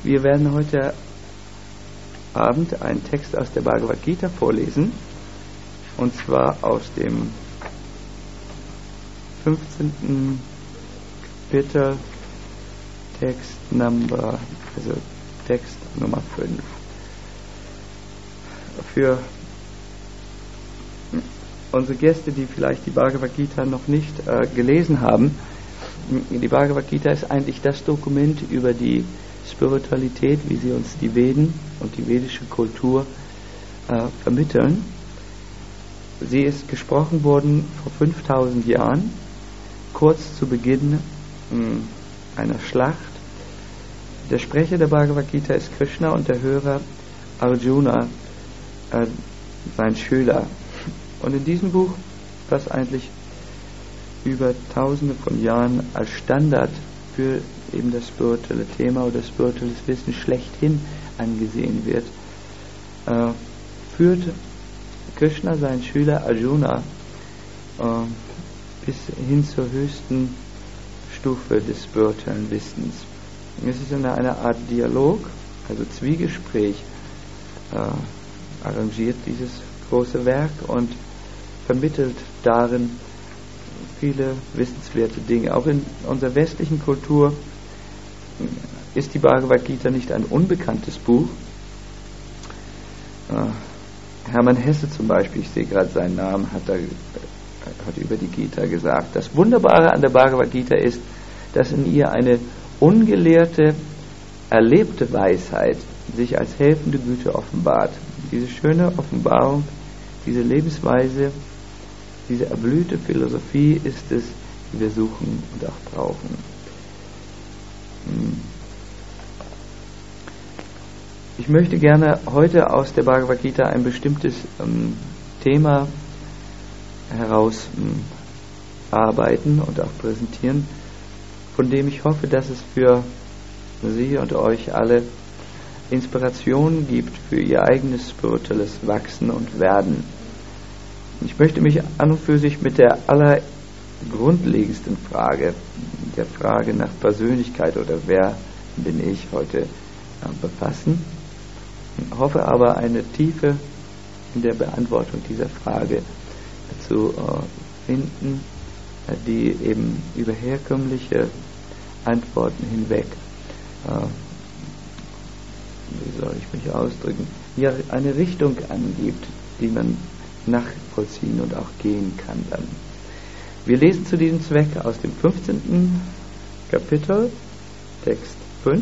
Wir werden heute Abend einen Text aus der Bhagavad Gita vorlesen, und zwar aus dem 15. Kapitel, Text Nummer 5. Für unsere Gäste, die vielleicht die Bhagavad Gita noch nicht gelesen haben, die Bhagavad Gita ist eigentlich das Dokument über die Spiritualität, wie sie uns die Veden und die vedische Kultur vermitteln. Sie ist gesprochen worden vor 5000 Jahren, kurz zu Beginn einer Schlacht. Der Sprecher der Bhagavad Gita ist Krishna und der Hörer Arjuna, sein Schüler. Und in diesem Buch, das eigentlich über Tausende von Jahren als Standard für eben das spirituelle Thema oder spirituelles Wissen schlechthin angesehen wird, führt Krishna seinen Schüler Arjuna bis hin zur höchsten Stufe des spirituellen Wissens. Es ist in einer Art Dialog, also Zwiegespräch, arrangiert dieses große Werk und vermittelt darin viele wissenswerte Dinge. Auch in unserer westlichen Kultur ist die Bhagavad Gita nicht ein unbekanntes Buch. Hermann Hesse zum Beispiel, ich sehe gerade seinen Namen, hat über die Gita gesagt: Das Wunderbare an der Bhagavad Gita ist, dass in ihr eine ungelehrte, erlebte Weisheit sich als helfende Güte offenbart. Diese schöne Offenbarung, diese Lebensweise, diese erblühte Philosophie ist es, die wir suchen und auch brauchen. Ich möchte gerne heute aus der Bhagavad Gita ein bestimmtes Thema herausarbeiten und auch präsentieren, von dem ich hoffe, dass es für Sie und euch alle Inspirationen gibt für Ihr eigenes spirituelles Wachsen und Werden. Ich möchte mich an und für sich mit der allergrundlegendsten Frage, der Frage nach Persönlichkeit oder wer bin ich, heute befassen. Ich hoffe aber, eine Tiefe in der Beantwortung dieser Frage zu finden, die eben über herkömmliche Antworten hinweg, wie soll ich mich ausdrücken, ja, eine Richtung angibt, die man nachvollziehen und auch gehen kann dann. Wir lesen zu diesem Zweck aus dem 15. Kapitel, Text 5.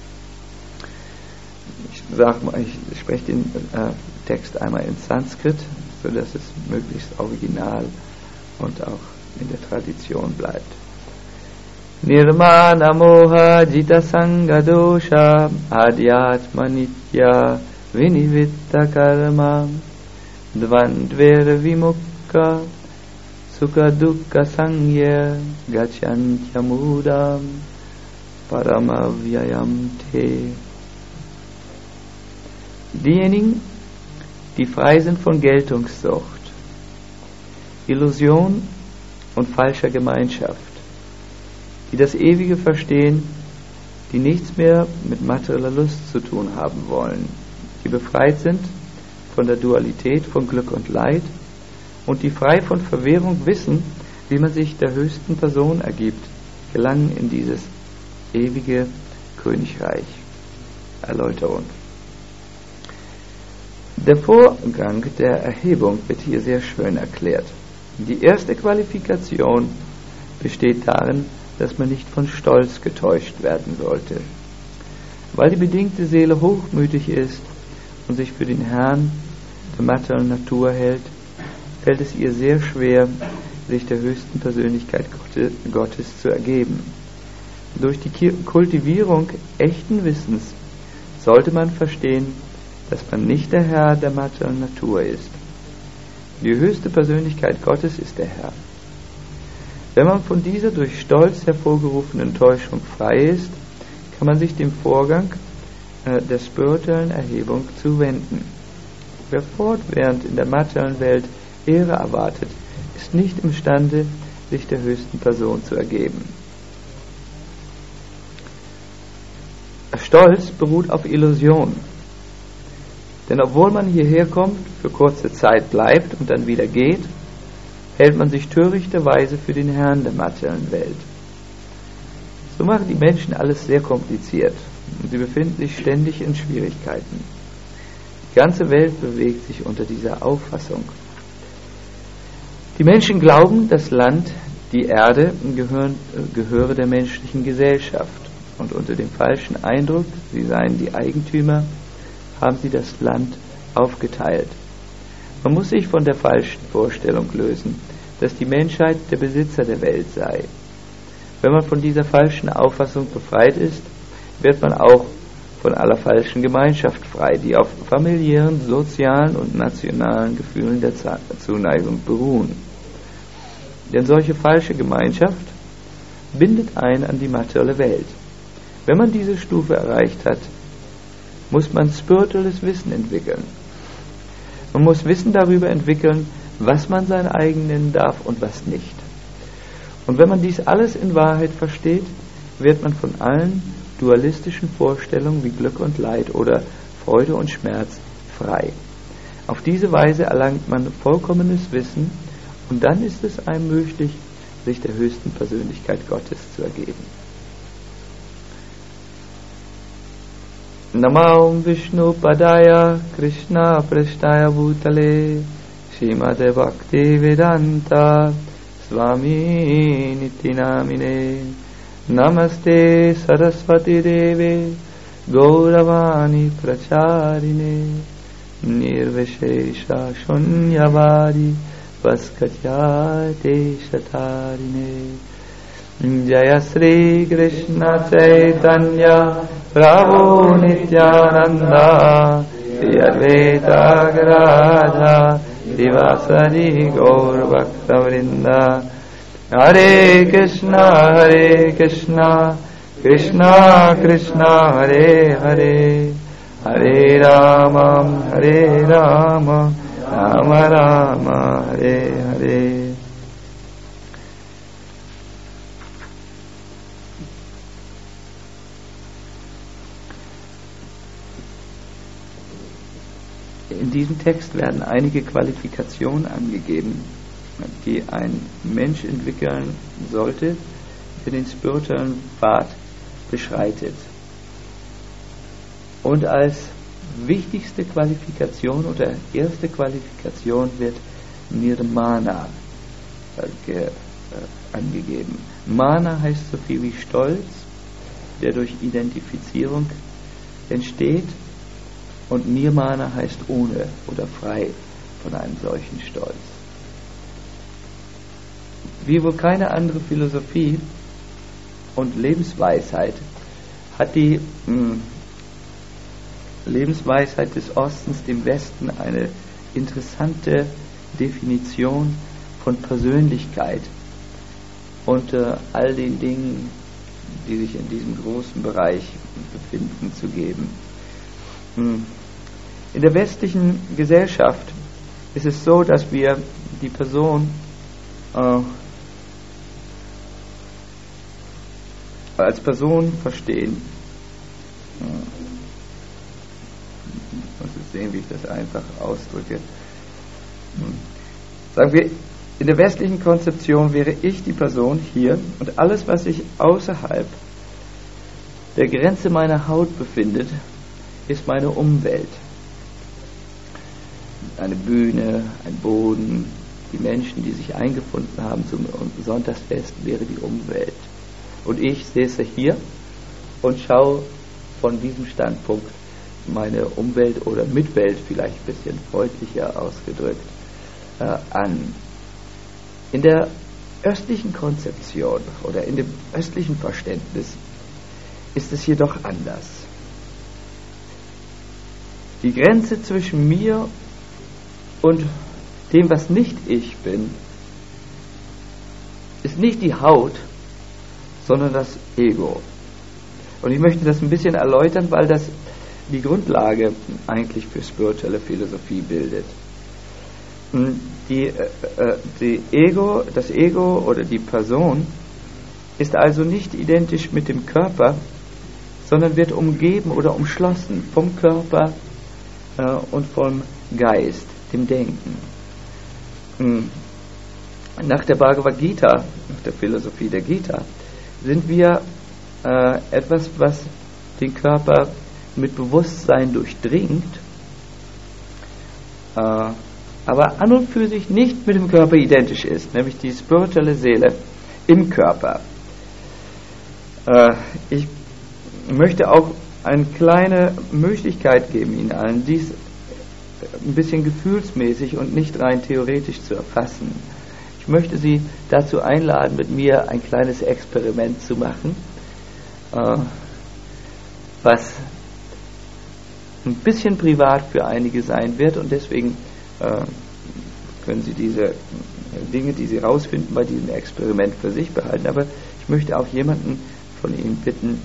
Ich spreche den Text einmal in Sanskrit, sodass es möglichst original und auch in der Tradition bleibt. Nirmana moha jita sanga dosha adhyatma nitya vinivitta karma dvandvera vimukha sukha dukkha sangya gacchantya paramavyayam te. Diejenigen, die frei sind von Geltungssucht, Illusion und falscher Gemeinschaft, die das Ewige verstehen, die nichts mehr mit materieller Lust zu tun haben wollen, die befreit sind von der Dualität von Glück und Leid und die frei von Verwirrung wissen, wie man sich der höchsten Person ergibt, gelangen in dieses ewige Königreich. Erläuterung. Der Vorgang der Erhebung wird hier sehr schön erklärt. Die erste Qualifikation besteht darin, dass man nicht von Stolz getäuscht werden sollte. Weil die bedingte Seele hochmütig ist und sich für den Herrn der materiellen Natur hält, fällt es ihr sehr schwer, sich der höchsten Persönlichkeit Gottes zu ergeben. Durch die Kultivierung echten Wissens sollte man verstehen, dass man nicht der Herr der materiellen Natur ist. Die höchste Persönlichkeit Gottes ist der Herr. Wenn man von dieser durch Stolz hervorgerufenen Täuschung frei ist, kann man sich dem Vorgang der spirituellen Erhebung zuwenden. Wer fortwährend in der materiellen Welt Ehre erwartet, ist nicht imstande, sich der höchsten Person zu ergeben. Stolz beruht auf Illusion. Denn obwohl man hierher kommt, für kurze Zeit bleibt und dann wieder geht, hält man sich törichterweise für den Herrn der materiellen Welt. So machen die Menschen alles sehr kompliziert und sie befinden sich ständig in Schwierigkeiten. Die ganze Welt bewegt sich unter dieser Auffassung. Die Menschen glauben, das Land, die Erde gehöre der menschlichen Gesellschaft und unter dem falschen Eindruck, sie seien die Eigentümer, haben sie das Land aufgeteilt. Man muss sich von der falschen Vorstellung lösen, dass die Menschheit der Besitzer der Welt sei. Wenn man von dieser falschen Auffassung befreit ist, wird man auch von aller falschen Gemeinschaft frei, die auf familiären, sozialen und nationalen Gefühlen der Zuneigung beruhen. Denn solche falsche Gemeinschaft bindet ein an die materielle Welt. Wenn man diese Stufe erreicht hat, muss man spirituelles Wissen entwickeln. Man muss Wissen darüber entwickeln, was man sein eigen nennen darf und was nicht. Und wenn man dies alles in Wahrheit versteht, wird man von allen dualistischen Vorstellungen wie Glück und Leid oder Freude und Schmerz frei. Auf diese Weise erlangt man vollkommenes Wissen und dann ist es einem möglich, sich der höchsten Persönlichkeit Gottes zu ergeben. Namo Vishnu Padaya Krishna Prasthaya Bhutale Srimate Bhakti Vedanta Swami Niti Namine Namaste Saraswati Deve Gauravani Pracharine Nirvishesha Shunyavadi Vaskatyate Shatarine Jaya Sri Krishna Chaitanya Prabhu Nityananda Shri Advaita Gadadhara Srivasadi Gaur Bhakta Hare Krishna Krishna Krishna Hare Hare Hare Rama Rama Rama Hare Hare. In diesem Text werden einige Qualifikationen angegeben, die ein Mensch entwickeln sollte, der den spirituellen Pfad beschreitet. Und als wichtigste Qualifikation oder erste Qualifikation wird Nirmana angegeben. Mana heißt so viel wie Stolz, der durch Identifizierung entsteht, und Nirmana heißt ohne oder frei von einem solchen Stolz. Wie wohl keine andere Philosophie und Lebensweisheit hat die Lebensweisheit des Ostens dem Westen eine interessante Definition von Persönlichkeit unter all den Dingen, die sich in diesem großen Bereich befinden, zu geben. In der westlichen Gesellschaft ist es so, dass wir die Person als Person verstehen. Ich muss jetzt sehen, wie ich das einfach ausdrücke. Sagen wir, in der westlichen Konzeption wäre ich die Person hier und alles, was sich außerhalb der Grenze meiner Haut befindet, ist meine Umwelt. Eine Bühne, ein Boden, die Menschen, die sich eingefunden haben zum Sonntagsfest, wäre die Umwelt. Und ich säße hier und schaue von diesem Standpunkt meine Umwelt oder Mitwelt, vielleicht ein bisschen freundlicher ausgedrückt, an. In der östlichen Konzeption oder in dem östlichen Verständnis ist es jedoch anders. Die Grenze zwischen mir und dem, was nicht ich bin, ist nicht die Haut, sondern das Ego. Und ich möchte das ein bisschen erläutern, weil das die Grundlage eigentlich für spirituelle Philosophie bildet. Das Ego oder die Person ist also nicht identisch mit dem Körper, sondern wird umgeben oder umschlossen vom Körper und vom Geist, dem Denken. Nach der Bhagavad Gita, nach der Philosophie der Gita, sind wir etwas, was den Körper mit Bewusstsein durchdringt, aber an und für sich nicht mit dem Körper identisch ist, nämlich die spirituelle Seele im Körper. Ich möchte auch eine kleine Möglichkeit geben Ihnen allen, dies ein bisschen gefühlsmäßig und nicht rein theoretisch zu erfassen. Ich möchte Sie dazu einladen, mit mir ein kleines Experiment zu machen, was ein bisschen privat für einige sein wird, und deswegen können Sie diese Dinge, die Sie rausfinden, bei diesem Experiment für sich behalten. Aber ich möchte auch jemanden von Ihnen bitten,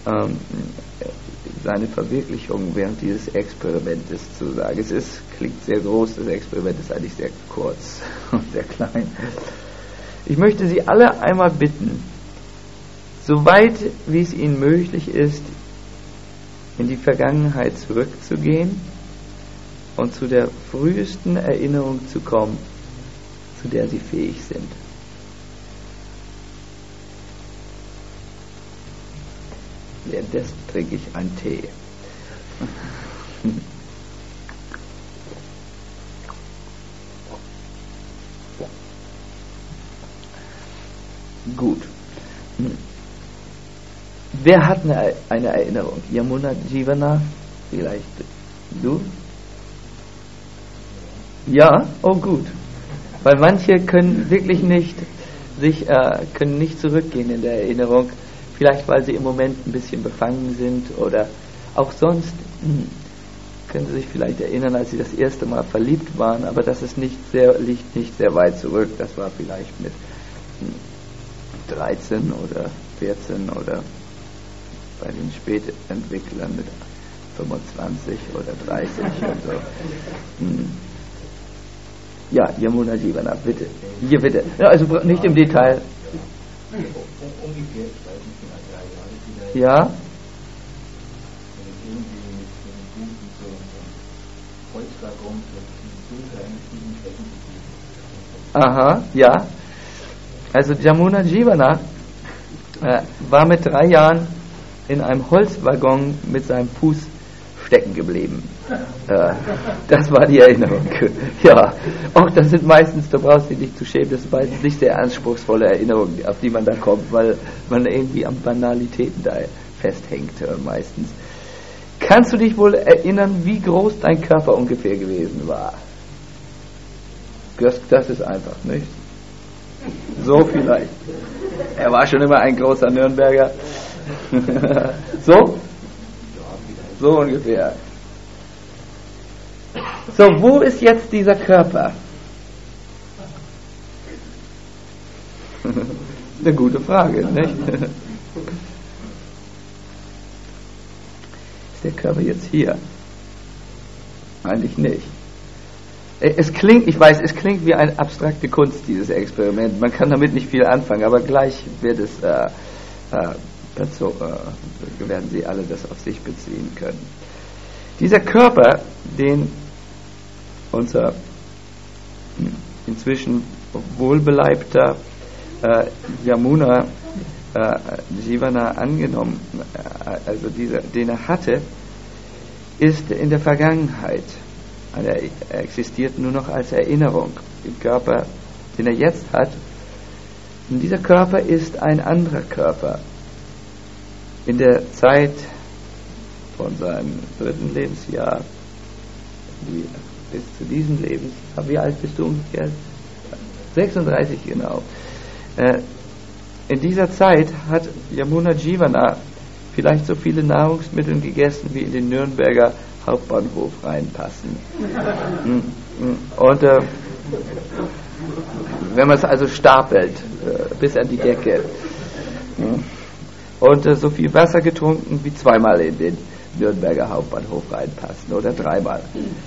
seine Verwirklichung während dieses Experimentes zu sagen. Klingt sehr groß, das Experiment ist eigentlich sehr kurz und sehr klein. Ich möchte Sie alle einmal bitten, soweit wie es Ihnen möglich ist, in die Vergangenheit zurückzugehen und zu der frühesten Erinnerung zu kommen, zu der Sie fähig sind. Währenddessen trinke ich einen Tee. Gut. Wer hat eine Erinnerung? Yamuna Jivana? Vielleicht du? Ja? Oh gut. Weil manche können wirklich nicht können nicht zurückgehen in der Erinnerung. Vielleicht weil sie im Moment ein bisschen befangen sind oder auch sonst können sie sich vielleicht erinnern, als sie das erste Mal verliebt waren, aber das ist liegt nicht sehr weit zurück. Das war vielleicht mit 13 oder 14 oder bei den Spätentwicklern mit 25 oder 30 und so. Ja, Yamuna Jivana, bitte. Hier bitte. Ja, also nicht im Detail. Umgekehrt, ich weiß nicht, genau 3 Jahre vielleicht. Ja? Wenn ich irgendwie mit einem guten so Holzwaggon mit Aha, ja. Also Yamuna Jivana war mit 3 Jahren in einem Holzwaggon mit seinem Fuß stecken geblieben. Das war die Erinnerung. Ja, auch das sind meistens, da brauchst du dich nicht zu schämen, das sind meistens nicht sehr anspruchsvolle Erinnerungen, auf die man da kommt, weil man irgendwie an Banalitäten da festhängt meistens. Kannst du dich wohl erinnern, wie groß dein Körper ungefähr gewesen war? Das ist einfach, nicht? So vielleicht. Er war schon immer ein großer Nürnberger. So? So ungefähr. So, wo ist jetzt dieser Körper? Eine gute Frage, nicht? Ist der Körper jetzt hier? Eigentlich nicht. Es klingt wie eine abstrakte Kunst, dieses Experiment. Man kann damit nicht viel anfangen, aber gleich wird es dazu werden Sie alle das auf sich beziehen können. Dieser Körper, den unser inzwischen wohlbeleibter Yamuna Jivana angenommen, also den er hatte, ist in der Vergangenheit. Er existiert nur noch als Erinnerung. Den Körper, den er jetzt hat, und dieser Körper ist ein anderer Körper. In der Zeit von seinem 3. Lebensjahr bis zu diesem Lebensjahr, wie alt bist du ungefähr? 36, genau. In dieser Zeit hat Yamuna Jivana vielleicht so viele Nahrungsmittel gegessen, wie in den Nürnberger Hauptbahnhof reinpassen. Und wenn man es also stapelt, bis an die Decke. Und so viel Wasser getrunken, wie 2-mal in den Nürnberger Hauptbahnhof reinpassen oder 3-mal.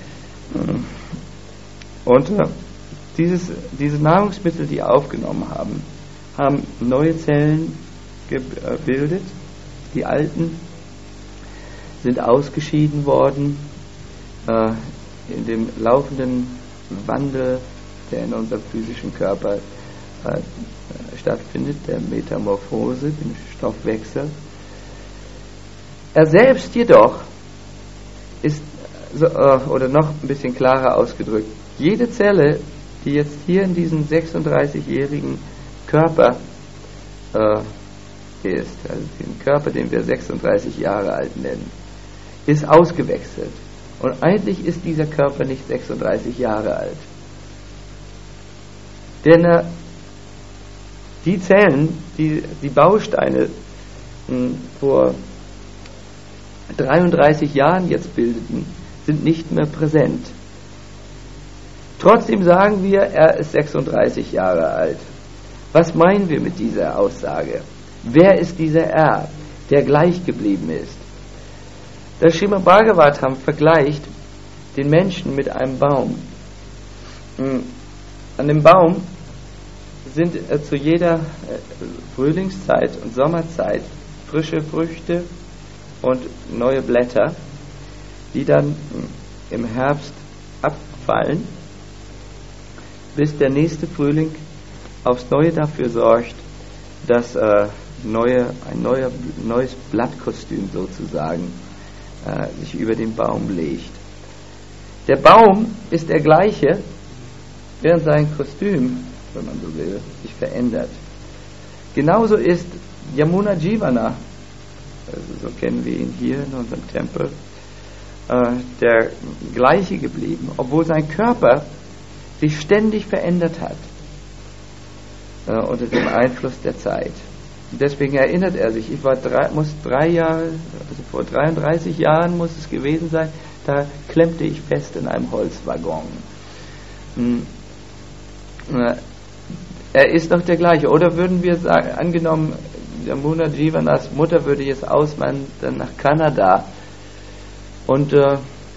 Und diese Nahrungsmittel, die aufgenommen haben neue Zellen gebildet. Die alten sind ausgeschieden worden in dem laufenden Wandel, der in unserem physischen Körper stattfindet, der Metamorphose, dem Stoffwechsel. Er selbst jedoch ist, oder noch ein bisschen klarer ausgedrückt, jede Zelle, die jetzt hier in diesem 36-jährigen Körper ist, also den Körper, den wir 36 Jahre alt nennen, ist ausgewechselt. Und eigentlich ist dieser Körper nicht 36 Jahre alt. Denn die Zellen, die Bausteine vor 33 Jahren jetzt bildeten, sind nicht mehr präsent. Trotzdem sagen wir, er ist 36 Jahre alt. Was meinen wir mit dieser Aussage? Wer ist dieser Er, der gleich geblieben ist? Das Srimad Bhagavatam vergleicht den Menschen mit einem Baum. An dem Baum sind zu jeder Frühlingszeit und Sommerzeit frische Früchte und neue Blätter, die dann im Herbst abfallen, bis der nächste Frühling aufs Neue dafür sorgt, dass ein neues Blattkostüm sozusagen sich über den Baum legt. Der Baum ist der gleiche, während sein Kostüm, wenn man so will, sich verändert. Genauso ist Yamuna Jivana, also so kennen wir ihn hier in unserem Tempel, der gleiche geblieben, obwohl sein Körper sich ständig verändert hat unter dem Einfluss der Zeit. Und deswegen erinnert er sich, vor 33 Jahren muss es gewesen sein, da klemmte ich fest in einem Holzwaggon. Er ist noch der gleiche. Oder würden wir sagen, angenommen, Yamuna Jivanas Mutter würde jetzt auswandern nach Kanada und er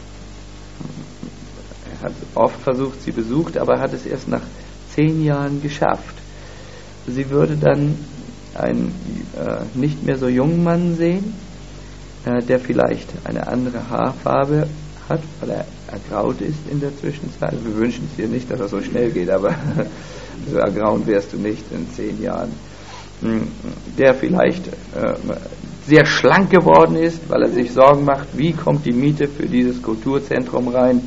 hat oft versucht, sie besucht, aber hat es erst nach 10 Jahren geschafft. Sie würde dann einen nicht mehr so jungen Mann sehen, der vielleicht eine andere Haarfarbe hat, weil er ergraut ist in der Zwischenzeit. Wir wünschen es dir nicht, dass er so schnell geht, aber so ergrauen wirst du nicht in 10 Jahren. Der vielleicht sehr schlank geworden ist, weil er sich Sorgen macht, wie kommt die Miete für dieses Kulturzentrum rein,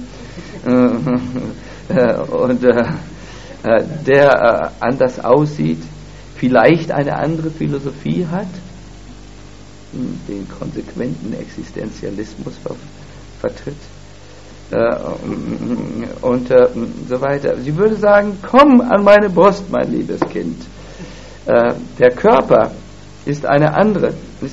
und der anders aussieht, vielleicht eine andere Philosophie hat, den konsequenten Existenzialismus vertritt, und so weiter. Sie würde sagen, komm an meine Brust, mein liebes Kind. Der Körper ist ein anderer,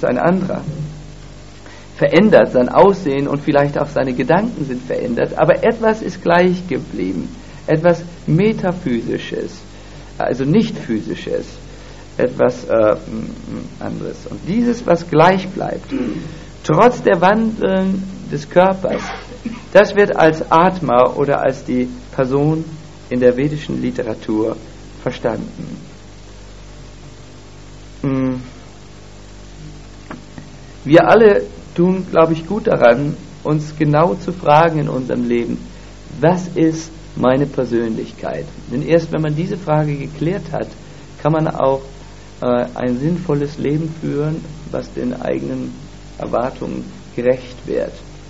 verändert, sein Aussehen und vielleicht auch seine Gedanken sind verändert, aber etwas ist gleich geblieben, etwas Metaphysisches, also nicht Physisches, etwas anderes. Und dieses, was gleich bleibt, trotz der Wandlung des Körpers, das wird als Atma oder als die Person in der vedischen Literatur verstanden. Wir alle tun, glaube ich, gut daran, uns genau zu fragen in unserem Leben, was ist meine Persönlichkeit? Denn erst wenn man diese Frage geklärt hat, kann man auch ein sinnvolles Leben führen, was den eigenen Erwartungen gerecht wird.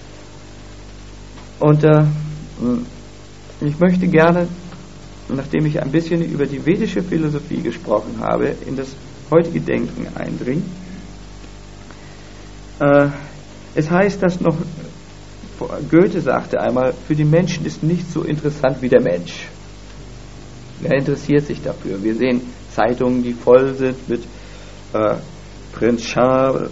Und ich möchte gerne, nachdem ich ein bisschen über die vedische Philosophie gesprochen habe, in das heutige Denken eindringen. Es heißt, dass noch, Goethe sagte einmal, für die Menschen ist nichts so interessant wie der Mensch. Wer interessiert sich dafür? Wir sehen Zeitungen, die voll sind mit Prinz Charles,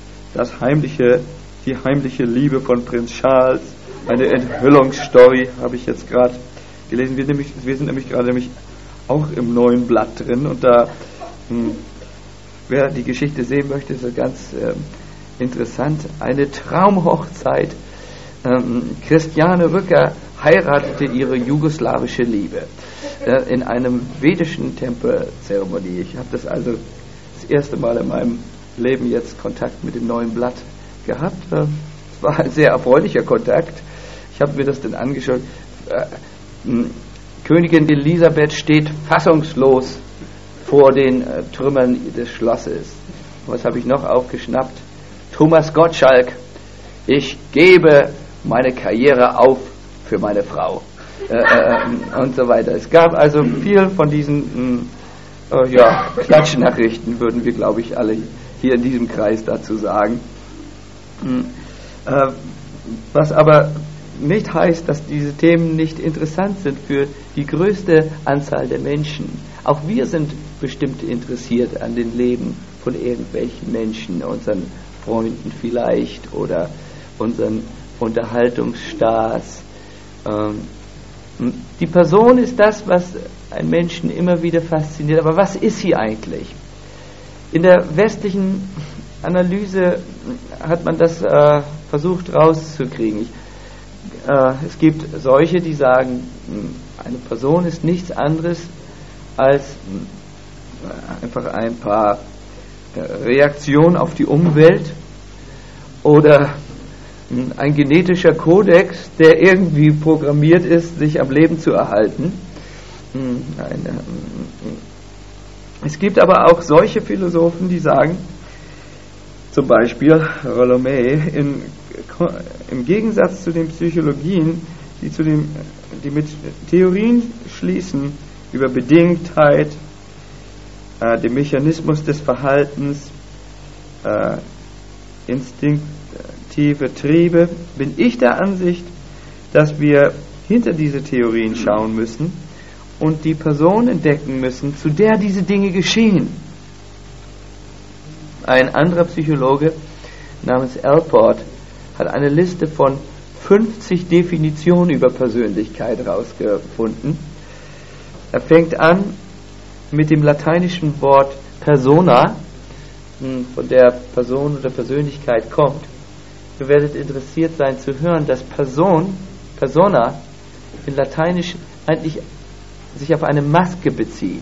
die heimliche Liebe von Prinz Charles, eine Enthüllungsstory, habe ich jetzt gerade gelesen. Wir sind nämlich gerade auch im neuen Blatt drin, und da, wer die Geschichte sehen möchte, ist ganz interessant. Eine Traumhochzeit. Christiane Rücker heiratete ihre jugoslawische Liebe in einem vedischen Tempelzeremonie. Ich habe das also das erste Mal in meinem Leben jetzt Kontakt mit dem neuen Blatt gehabt. Es war ein sehr erfreulicher Kontakt. Ich habe mir das dann angeschaut. Königin Elisabeth steht fassungslos vor den Trümmern des Schlosses. Was habe ich noch aufgeschnappt? Thomas Gottschalk, ich gebe meine Karriere auf für meine Frau. Und so weiter. Es gab also viel von diesen Klatschnachrichten, würden wir, glaube ich, alle hier in diesem Kreis dazu sagen. Was aber nicht heißt, dass diese Themen nicht interessant sind für die größte Anzahl der Menschen. Auch wir sind bestimmt interessiert an dem Leben von irgendwelchen Menschen, unseren Freunden vielleicht oder unseren Unterhaltungsstars. Die Person ist das, was einen Menschen immer wieder fasziniert. Aber was ist sie eigentlich? In der westlichen Analyse hat man das versucht rauszukriegen. Es gibt solche, die sagen, eine Person ist nichts anderes als einfach ein paar Reaktionen auf die Umwelt oder ein genetischer Kodex, der irgendwie programmiert ist, sich am Leben zu erhalten. Es gibt aber auch solche Philosophen, die sagen, zum Beispiel Rolomé, im Gegensatz zu den Psychologien, die mit Theorien schließen über Bedingtheit, den Mechanismus des Verhaltens, instinktive Triebe, bin ich der Ansicht, dass wir hinter diese Theorien schauen müssen und die Person entdecken müssen, zu der diese Dinge geschehen. Ein anderer Psychologe namens Allport hat eine Liste von 50 Definitionen über Persönlichkeit herausgefunden. Er fängt an mit dem lateinischen Wort persona, von der Person oder Persönlichkeit kommt. Ihr werdet interessiert sein zu hören, dass persona in Lateinisch eigentlich sich auf eine Maske bezieht,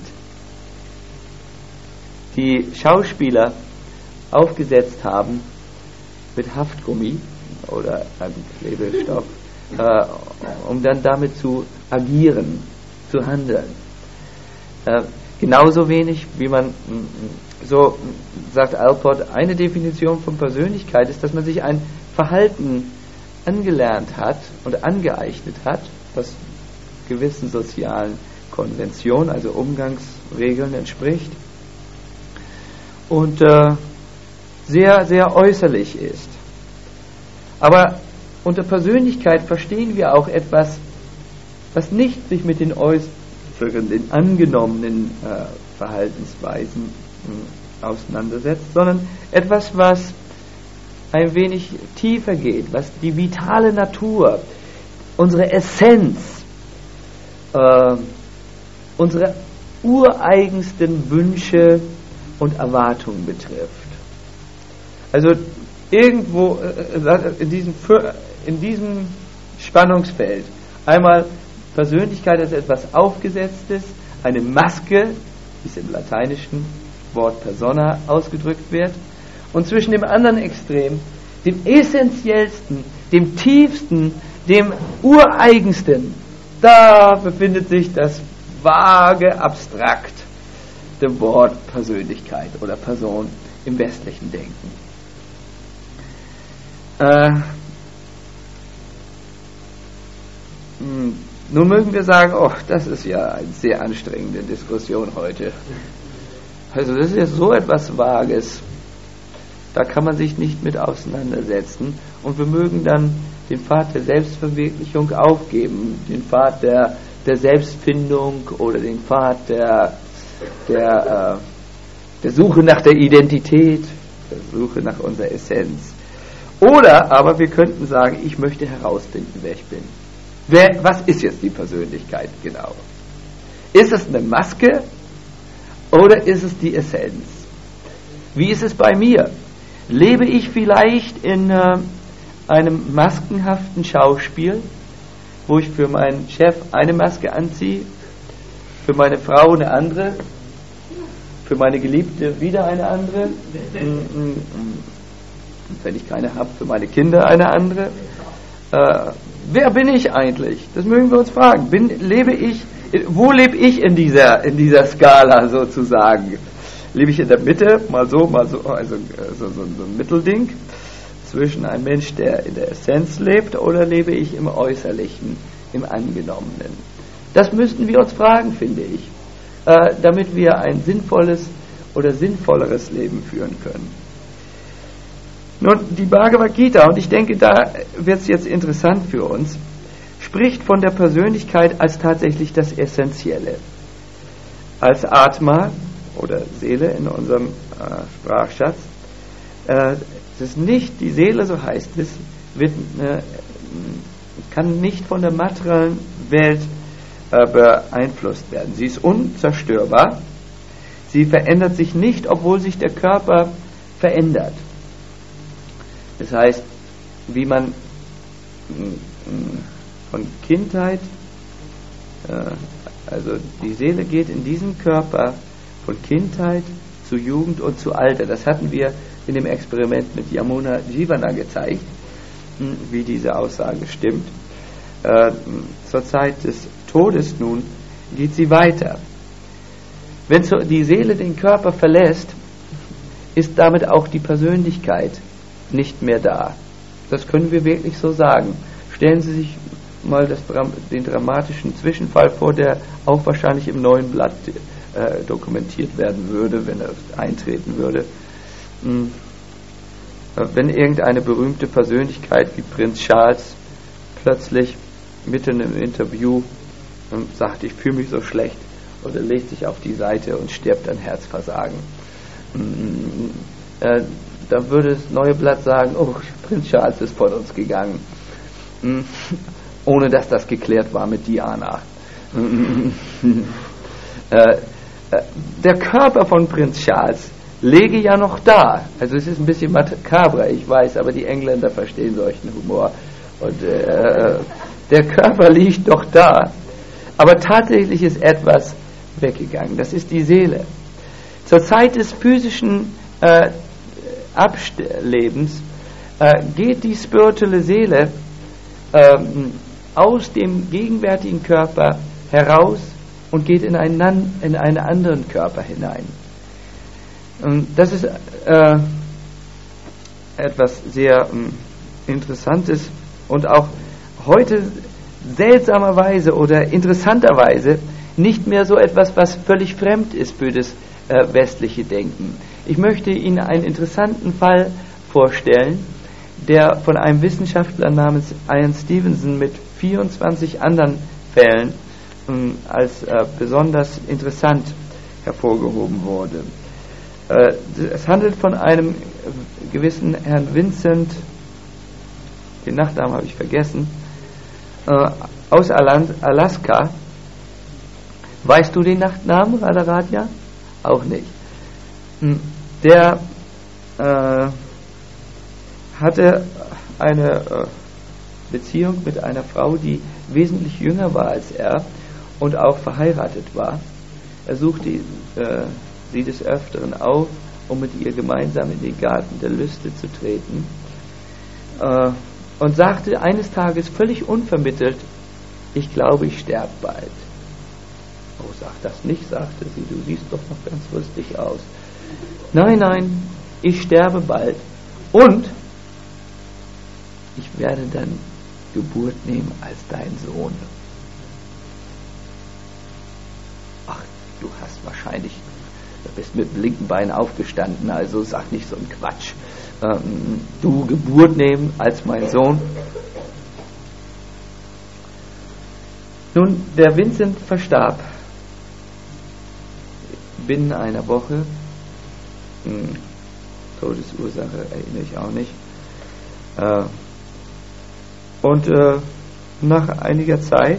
die Schauspieler aufgesetzt haben mit Haftgummi oder einem Klebstoff, um dann damit zu agieren, zu handeln. Genauso wenig, wie man, so sagt Allport, eine Definition von Persönlichkeit ist, dass man sich ein Verhalten angelernt hat und angeeignet hat, was gewissen sozialen Konventionen, also Umgangsregeln entspricht und sehr, sehr äußerlich ist. Aber unter Persönlichkeit verstehen wir auch etwas, was nicht sich mit den äußeren, den angenommenen Verhaltensweisen auseinandersetzt, sondern etwas, was ein wenig tiefer geht, was die vitale Natur, unsere Essenz, unsere ureigensten Wünsche und Erwartungen betrifft. Also irgendwo in diesem Spannungsfeld einmal Persönlichkeit als etwas Aufgesetztes, eine Maske, wie es im lateinischen Wort persona ausgedrückt wird, und zwischen dem anderen Extrem, dem essentiellsten, dem tiefsten, dem ureigensten, da befindet sich das vage, abstrakte Wort Persönlichkeit oder Person im westlichen Denken. Nun mögen wir sagen, oh, das ist ja eine sehr anstrengende Diskussion heute. Also das ist ja so etwas Vages, da kann man sich nicht mit auseinandersetzen und wir mögen dann den Pfad der Selbstverwirklichung aufgeben, den Pfad der Selbstfindung oder den Pfad der Suche nach der Identität, der Suche nach unserer Essenz. Oder aber wir könnten sagen, ich möchte herausfinden, wer ich bin. Was ist jetzt die Persönlichkeit genau? Ist es eine Maske oder ist es die Essenz? Wie ist es bei mir? Lebe ich vielleicht in einem maskenhaften Schauspiel, wo ich für meinen Chef eine Maske anziehe, für meine Frau eine andere, für meine Geliebte wieder eine andere? wenn ich keine habe, für meine Kinder eine andere. Wer bin ich eigentlich? Das mögen wir uns fragen. Wo lebe ich in dieser Skala sozusagen? Lebe ich in der Mitte, mal so, also so ein Mittelding zwischen einem Mensch, der in der Essenz lebt, oder lebe ich im Äußerlichen, im Angenommenen? Das müssten wir uns fragen, finde ich, damit wir ein sinnvolles oder sinnvolleres Leben führen können. Nun, die Bhagavad Gita, und ich denke, da wird es jetzt interessant für uns, spricht von der Persönlichkeit als tatsächlich das Essentielle. Als Atma oder Seele in unserem Sprachschatz. Es ist nicht die Seele, so heißt es, kann nicht von der materiellen Welt beeinflusst werden. Sie ist unzerstörbar. Sie verändert sich nicht, obwohl sich der Körper verändert. Das heißt, wie man von Kindheit, also die Seele geht in diesen Körper von Kindheit zu Jugend und zu Alter. Das hatten wir in dem Experiment mit Yamuna Jivana gezeigt, wie diese Aussage stimmt. Zur Zeit des Todes nun geht sie weiter. Wenn die Seele den Körper verlässt, ist damit auch die Persönlichkeit nicht mehr da. Das können wir wirklich so sagen. Stellen Sie sich mal den dramatischen Zwischenfall vor, der auch wahrscheinlich im neuen Blatt dokumentiert werden würde, wenn er eintreten würde. Wenn irgendeine berühmte Persönlichkeit wie Prinz Charles plötzlich mitten im Interview sagt, ich fühle mich so schlecht, oder legt sich auf die Seite und stirbt an Herzversagen. Da würde das neue Blatt sagen, oh, Prinz Charles ist von uns gegangen. Ohne dass das geklärt war mit Diana. Der Körper von Prinz Charles läge ja noch da. Also es ist ein bisschen makaber, ich weiß, aber die Engländer verstehen solchen Humor. Und der Körper liegt doch da. Aber tatsächlich ist etwas weggegangen. Das ist die Seele. Zur Zeit des physischen Ablebens geht die spirituelle Seele aus dem gegenwärtigen Körper heraus und geht in einen anderen Körper hinein. Und das ist etwas sehr Interessantes und auch heute seltsamerweise oder interessanterweise nicht mehr so etwas, was völlig fremd ist für das westliche Denken. Ich möchte Ihnen einen interessanten Fall vorstellen, der von einem Wissenschaftler namens Ian Stevenson mit 24 anderen Fällen als besonders interessant hervorgehoben wurde. Es handelt von einem gewissen Herrn Vincent, den Nachnamen habe ich vergessen, aus Alaska. Weißt du den Nachnamen, Radharadja? Auch nicht. Der hatte eine Beziehung mit einer Frau, die wesentlich jünger war als er und auch verheiratet war. Er suchte sie des Öfteren auf, um mit ihr gemeinsam in den Garten der Lüste zu treten, und sagte eines Tages völlig unvermittelt, ich glaube, ich sterbe bald. Oh, sag das nicht, sagte sie, du siehst doch noch ganz lustig aus. Nein, ich sterbe bald und ich werde dann Geburt nehmen als dein Sohn. Ach, du hast wahrscheinlich, du bist mit linken Bein aufgestanden, also sag nicht so einen Quatsch. Du Geburt nehmen als mein Sohn. Nun, der Vincent verstarb binnen einer Woche. Todesursache erinnere ich auch nicht. Und nach einiger Zeit,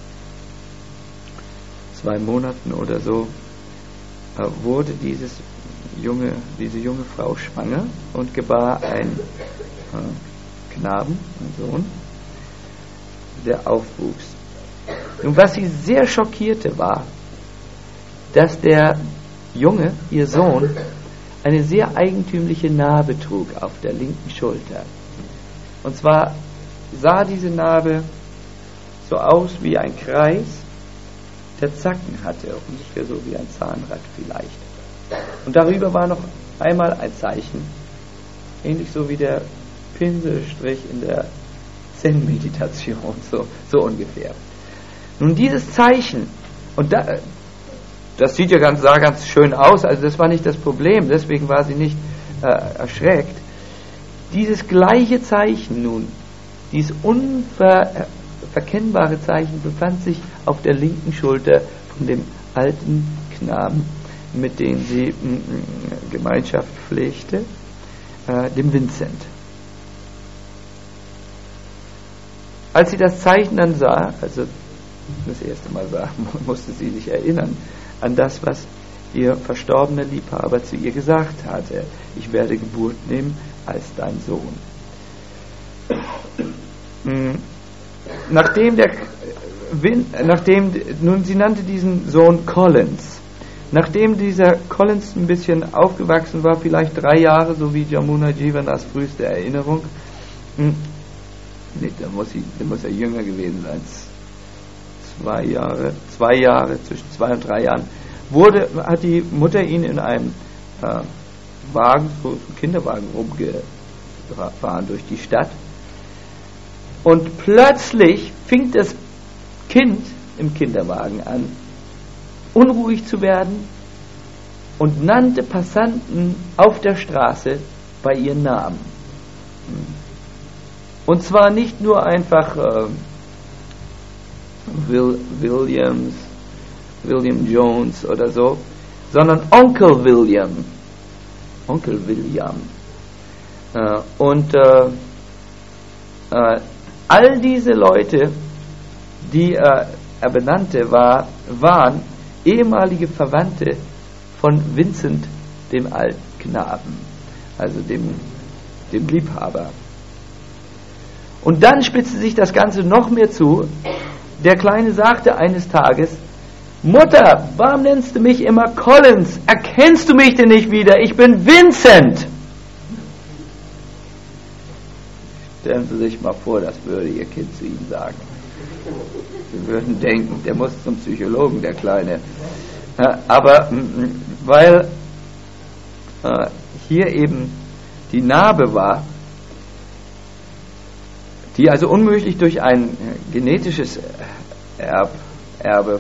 2 Monaten oder so, wurde diese junge Frau schwanger und gebar einen Knaben, einen Sohn, der aufwuchs. Und was sie sehr schockierte war, dass der Junge, ihr Sohn, eine sehr eigentümliche Narbe trug auf der linken Schulter. Und zwar sah diese Narbe so aus wie ein Kreis, der Zacken hatte, ungefähr so wie ein Zahnrad vielleicht. Und darüber war noch einmal ein Zeichen, ähnlich so wie der Pinselstrich in der Zen-Meditation, so ungefähr. Nun dieses Zeichen, und das sieht ja sah ganz schön aus, also das war nicht das Problem, deswegen war sie nicht erschreckt. Dieses gleiche Zeichen nun, dieses unverkennbare Zeichen befand sich auf der linken Schulter von dem alten Knaben, mit dem sie Gemeinschaft pflegte, dem Vincent. Als sie das Zeichen dann sah, also das erste Mal sah, musste sie sich erinnern an das, was ihr verstorbener Liebhaber zu ihr gesagt hatte: Ich werde Geburt nehmen als dein Sohn. Nun, sie nannte diesen Sohn Collins. Nachdem dieser Collins ein bisschen aufgewachsen war, vielleicht 3 Jahre, so wie Jamuna Jivanas früheste Erinnerung, da muss er jünger gewesen sein, 2 Jahre, zwischen 2 und 3 Jahren, hat die Mutter ihn in einem Wagen, so einem Kinderwagen rumgefahren durch die Stadt. Und plötzlich fing das Kind im Kinderwagen an, unruhig zu werden und nannte Passanten auf der Straße bei ihren Namen. Und zwar nicht nur einfach William Jones oder so, sondern Onkel William. All diese Leute, die er benannte, waren ehemalige Verwandte von Vincent, dem alten Knaben, also dem Liebhaber. Und dann spitzte sich das Ganze noch mehr zu. Der Kleine sagte eines Tages: Mutter, warum nennst du mich immer Collins? Erkennst du mich denn nicht wieder? Ich bin Vincent! Stellen Sie sich mal vor, das würde Ihr Kind zu Ihnen sagen. Sie würden denken, der muss zum Psychologen, der Kleine. Aber weil hier eben die Narbe war, die also unmöglich durch ein genetisches Erbe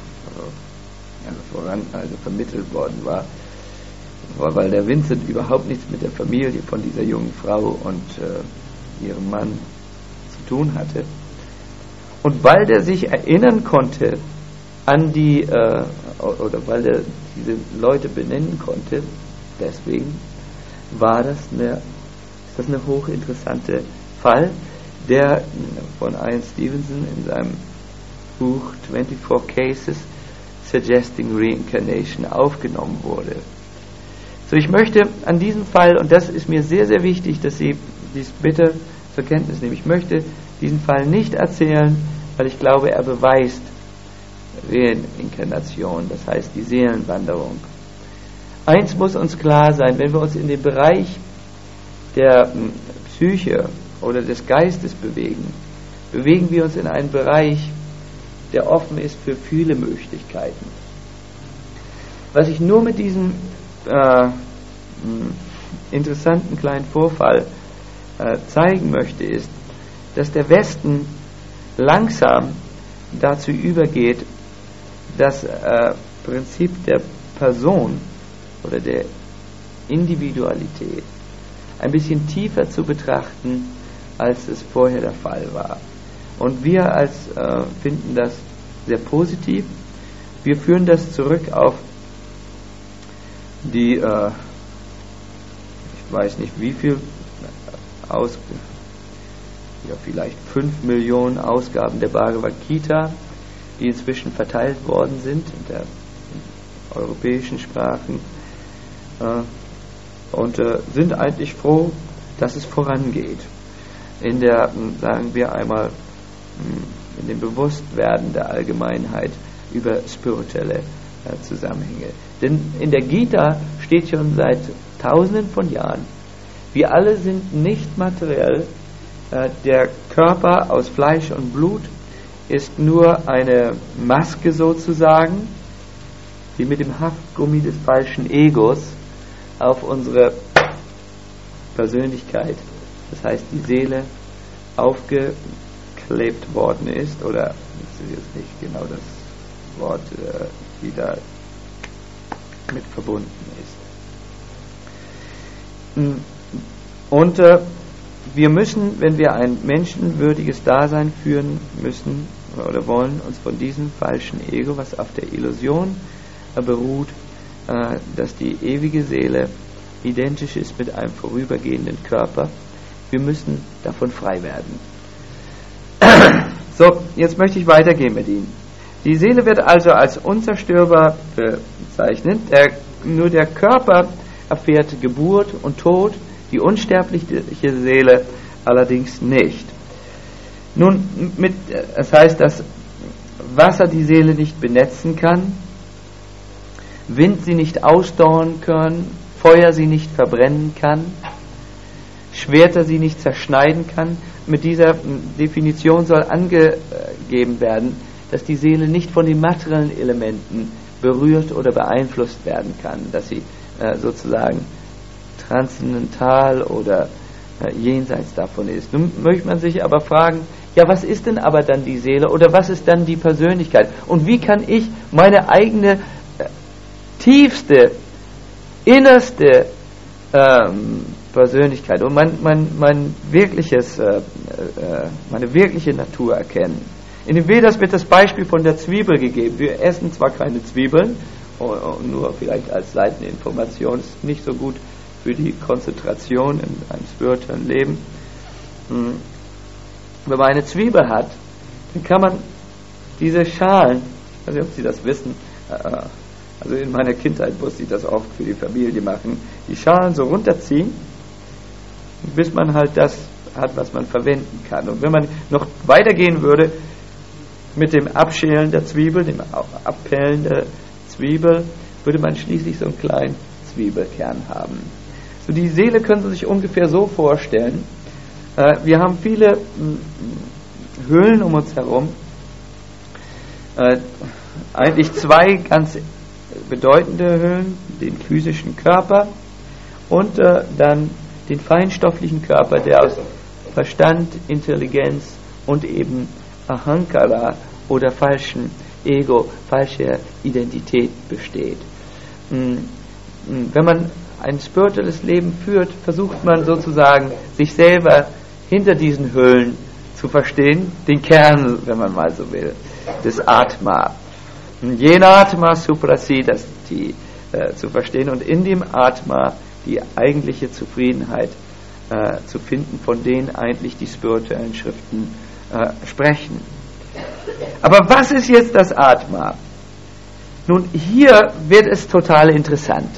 vermittelt worden war, weil der Vincent überhaupt nichts mit der Familie von dieser jungen Frau und ihrem Mann zu tun hatte. Und weil der sich erinnern konnte an oder weil der diese Leute benennen konnte, deswegen ist das eine hochinteressante Fall, der von Ian Stevenson in seinem Buch 24 Cases Suggesting Reincarnation aufgenommen wurde. So, ich möchte an diesem Fall, und das ist mir sehr, sehr wichtig, dass Sie dies bitte zur Kenntnis nehmen, ich möchte diesen Fall nicht erzählen, weil ich glaube, er beweist Reinkarnation, das heißt die Seelenwanderung. Eins muss uns klar sein: Wenn wir uns in den Bereich der Psyche oder des Geistes bewegen wir uns in einen Bereich, der offen ist für viele Möglichkeiten. Was ich nur mit diesem interessanten kleinen Vorfall zeigen möchte, ist, dass der Westen langsam dazu übergeht, das Prinzip der Person oder der Individualität ein bisschen tiefer zu betrachten, als es vorher der Fall war. Und wir finden das sehr positiv. Wir führen das zurück auf die, ich weiß nicht wie viel, vielleicht 5 Millionen Ausgaben der Bhagavad Gita, die inzwischen verteilt worden sind in europäischen Sprachen, und sind eigentlich froh, dass es vorangeht in der, sagen wir einmal, in dem Bewusstwerden der Allgemeinheit über spirituelle Zusammenhänge. Denn in der Gita steht schon seit Tausenden von Jahren. Wir alle sind nicht materiell. Der Körper aus Fleisch und Blut ist nur eine Maske sozusagen, die mit dem Haftgummi des falschen Egos auf unsere Persönlichkeit, das heißt die Seele, aufgeklebt worden ist, oder das ist jetzt nicht genau das Wort, wie da mit verbunden ist. Und wir müssen, wenn wir ein menschenwürdiges Dasein führen müssen oder wollen, uns von diesem falschen Ego, was auf der Illusion beruht, dass die ewige Seele identisch ist mit einem vorübergehenden Körper, wir müssen davon frei werden. So, jetzt möchte ich weitergehen mit Ihnen. Die Seele wird also als unzerstörbar bezeichnet. Nur der Körper erfährt Geburt und Tod, die unsterbliche Seele allerdings nicht. Nun, das heißt, dass Wasser die Seele nicht benetzen kann, Wind sie nicht ausdauern kann, Feuer sie nicht verbrennen kann, Schwerter sie nicht zerschneiden kann. Mit dieser Definition soll angegeben werden, dass die Seele nicht von den materiellen Elementen berührt oder beeinflusst werden kann, dass sie sozusagen transzendental oder jenseits davon ist. Nun möchte man sich aber fragen, ja, was ist denn aber dann die Seele oder was ist dann die Persönlichkeit? Und wie kann ich meine eigene tiefste, innerste Persönlichkeit und meine wirkliche Natur erkennen? In den Vedas wird das Beispiel von der Zwiebel gegeben. Wir essen zwar keine Zwiebeln, nur vielleicht als leitende Information, ist nicht so gut für die Konzentration in einem spirituellen Leben. Wenn man eine Zwiebel hat, dann kann man diese Schalen, ich weiß nicht, ob Sie das wissen, also in meiner Kindheit musste ich das oft für die Familie machen, die Schalen so runterziehen, bis man halt das hat, was man verwenden kann. Und wenn man noch weitergehen würde mit dem Abschälen der Zwiebel, dem Abpellen der Zwiebel, würde man schließlich so einen kleinen Zwiebelkern haben. So, die Seele können Sie sich ungefähr so vorstellen. Wir haben viele Höhlen um uns herum. Eigentlich zwei ganz bedeutende Höhlen, den physischen Körper und dann den feinstofflichen Körper, der aus Verstand, Intelligenz und eben Ahankara oder falschen Ego, falscher Identität besteht. Wenn man ein spirituelles Leben führt, versucht man sozusagen, sich selber hinter diesen Höhlen zu verstehen, den Kern, wenn man mal so will, des Atma. Jenatma Suprasidasti zu verstehen und in dem Atma die eigentliche Zufriedenheit zu finden, von denen eigentlich die spirituellen Schriften sprechen. Aber was ist jetzt das Atma? Nun, hier wird es total interessant.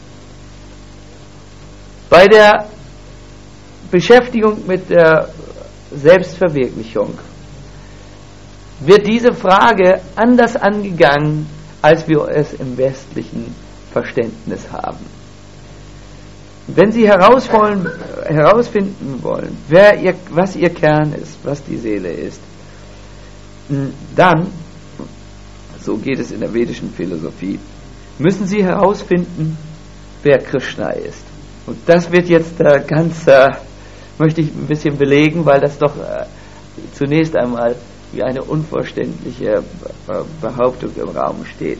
Bei der Beschäftigung mit der Selbstverwirklichung wird diese Frage anders angegangen, als wir es im westlichen Verständnis haben. Wenn Sie herausfinden wollen, was Ihr Kern ist, was die Seele ist, dann, so geht es in der vedischen Philosophie, müssen Sie herausfinden, wer Krishna ist. Und das wird jetzt möchte ich ein bisschen belegen, weil das doch zunächst einmal wie eine unverständliche Behauptung im Raum steht.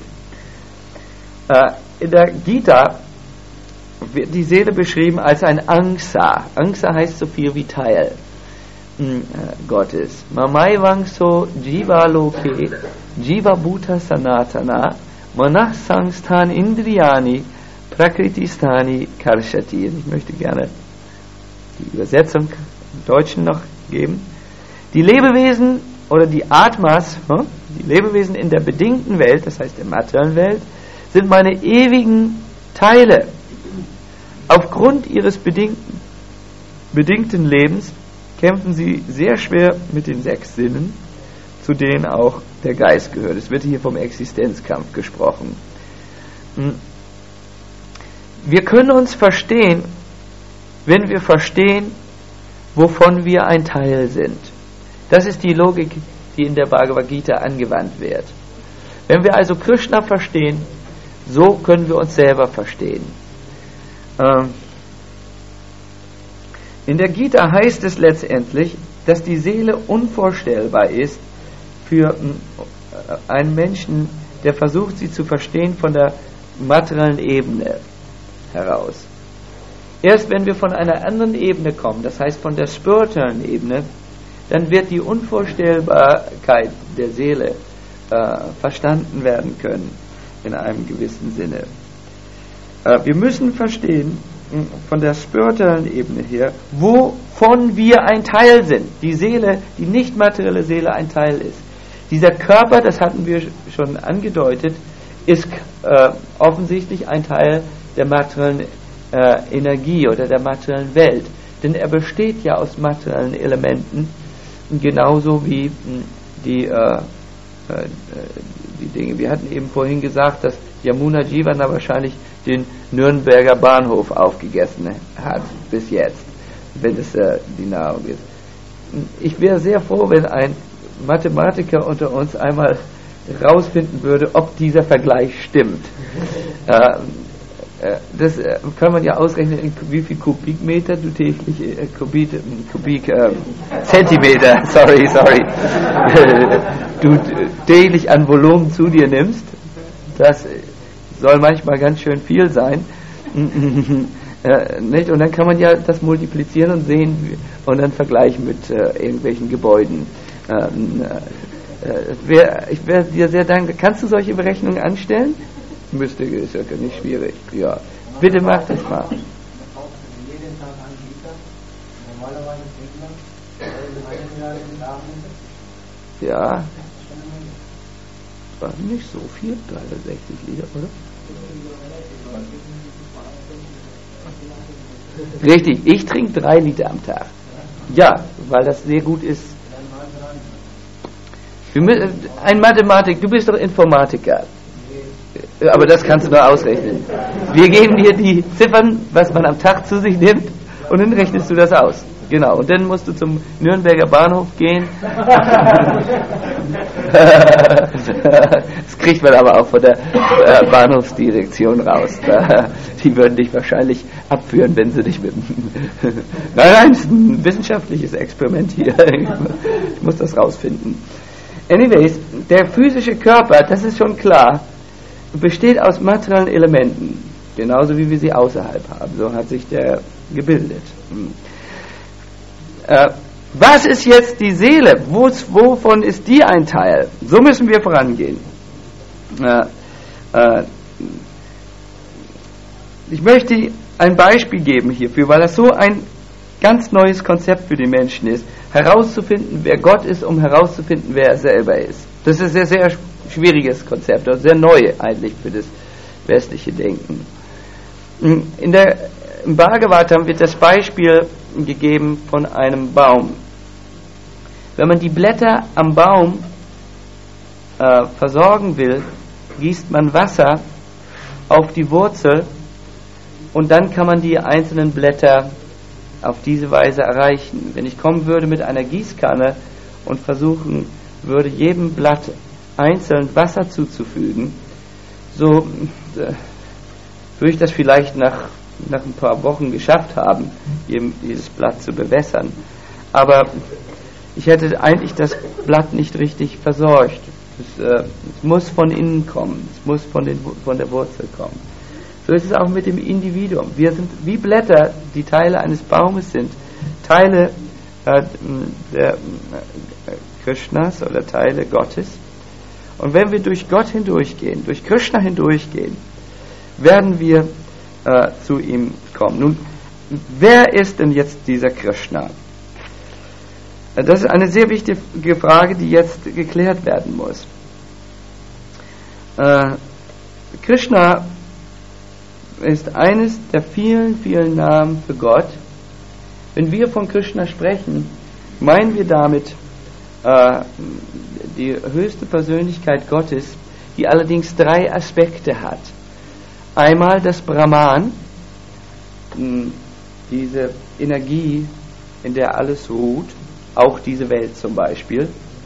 In der Gita wird die Seele beschrieben als ein Angsa. Angsa heißt so viel wie Teil Gottes. Mamaivangso Jiva Loke Jiva Bhuta Sanatana Manah Sangstan Indriyani Prakritistani Karshati. Ich möchte gerne die Übersetzung im Deutschen noch geben. Die Lebewesen oder die Atmas, die Lebewesen in der bedingten Welt, das heißt der materiellen Welt, sind meine ewigen Teile. Aufgrund ihres bedingten Lebens kämpfen sie sehr schwer mit den 6 Sinnen, zu denen auch der Geist gehört. Es wird hier vom Existenzkampf gesprochen. Wir können uns verstehen, wenn wir verstehen, wovon wir ein Teil sind. Das ist die Logik, die in der Bhagavad Gita angewandt wird. Wenn wir also Krishna verstehen, so können wir uns selber verstehen. In der Gita heißt es letztendlich, dass die Seele unvorstellbar ist für einen Menschen, der versucht, sie zu verstehen von der materiellen Ebene heraus. Erst wenn wir von einer anderen Ebene kommen, das heißt von der spirituellen Ebene, dann wird die Unvorstellbarkeit der Seele verstanden werden können in einem gewissen Sinne. Wir müssen verstehen, von der spirituellen Ebene her, wovon wir ein Teil sind. Die Seele, die nicht materielle Seele ein Teil ist. Dieser Körper, das hatten wir schon angedeutet, ist offensichtlich ein Teil der materiellen Energie oder der materiellen Welt. Denn er besteht ja aus materiellen Elementen, genauso wie die Dinge. Wir hatten eben vorhin gesagt, dass Yamuna Jivana wahrscheinlich den Nürnberger Bahnhof aufgegessen hat, bis jetzt, wenn es die Nahrung ist. Ich wäre sehr froh, wenn ein Mathematiker unter uns einmal rausfinden würde, ob dieser Vergleich stimmt. Das kann man ja ausrechnen, in wie viel Kubikmeter du täglich, Zentimeter, sorry, du täglich an Volumen zu dir nimmst. Das soll manchmal ganz schön viel sein. Nicht? Und dann kann man ja das multiplizieren und sehen und dann vergleichen mit irgendwelchen Gebäuden. Ich wäre dir sehr dankbar. Kannst du solche Berechnungen anstellen? Ist ja nicht schwierig. Ja. Bitte mach das mal. Ja. War nicht so viel, 360 Liter, oder? Richtig, ich trinke 3 Liter am Tag. Ja, weil das sehr gut ist. Ein Mathematik, du bist doch Informatiker. Aber das kannst du nur ausrechnen. Wir geben dir die Ziffern, was man am Tag zu sich nimmt, und dann rechnest du das aus. Genau, und dann musst du zum Nürnberger Bahnhof gehen. Das kriegt man aber auch von der Bahnhofsdirektion raus. Die würden dich wahrscheinlich abführen, wenn sie dich mit... Nein, es ist ein wissenschaftliches Experiment hier. Ich muss das rausfinden. Anyways, der physische Körper, das ist schon klar, besteht aus materiellen Elementen, genauso wie wir sie außerhalb haben. So hat sich der gebildet. Was ist jetzt die Seele? Wovon ist die ein Teil? So müssen wir vorangehen. Ich möchte ein Beispiel geben hierfür, weil das so ein ganz neues Konzept für die Menschen ist, herauszufinden, wer Gott ist, um herauszufinden, wer er selber ist. Das ist ein sehr, sehr schwieriges Konzept, also sehr neu eigentlich für das westliche Denken. Im Bhagavatam wird das Beispiel gegeben von einem Baum. Wenn man die Blätter am Baum versorgen will, gießt man Wasser auf die Wurzel und dann kann man die einzelnen Blätter auf diese Weise erreichen. Wenn ich kommen würde mit einer Gießkanne und versuchen würde, jedem Blatt einzeln Wasser zuzufügen, so würde ich das vielleicht nach ein paar Wochen geschafft haben, dieses Blatt zu bewässern. Aber ich hätte eigentlich das Blatt nicht richtig versorgt. Es muss von innen kommen, es muss von der Wurzel kommen. So ist es auch mit dem Individuum. Wir sind wie Blätter, die Teile eines Baumes sind, Teile der Krishnas oder Teile Gottes. Und wenn wir durch Gott hindurchgehen, durch Krishna hindurchgehen, werden wir zu ihm kommen. Nun, wer ist denn jetzt dieser Krishna? Das ist eine sehr wichtige Frage, die jetzt geklärt werden muss. Krishna ist eines der vielen, vielen Namen für Gott. Wenn wir von Krishna sprechen, meinen wir damit die höchste Persönlichkeit Gottes, die allerdings 3 Aspekte hat. Einmal das Brahman, diese Energie, in der alles ruht, auch diese Welt zum Beispiel.